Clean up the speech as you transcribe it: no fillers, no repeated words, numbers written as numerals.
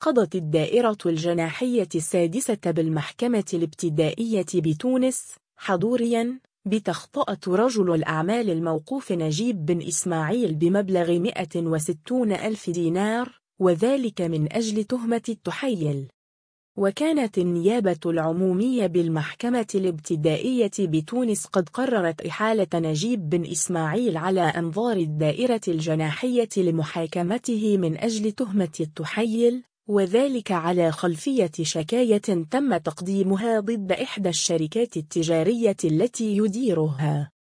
قضت الدائرة الجناحية السادسة بالمحكمة الابتدائية بتونس حضورياً بتخطئة رجل الأعمال الموقوف نجيب بن إسماعيل بمبلغ 160,000 دينار، وذلك من أجل تهمة التحيل. وكانت النيابة العمومية بالمحكمة الابتدائية بتونس قد قررت إحالة نجيب بن إسماعيل على أنظار الدائرة الجناحية لمحاكمته من أجل تهمة التحيل، وذلك على خلفية شكاية تم تقديمها ضد إحدى الشركات التجارية التي يديرها.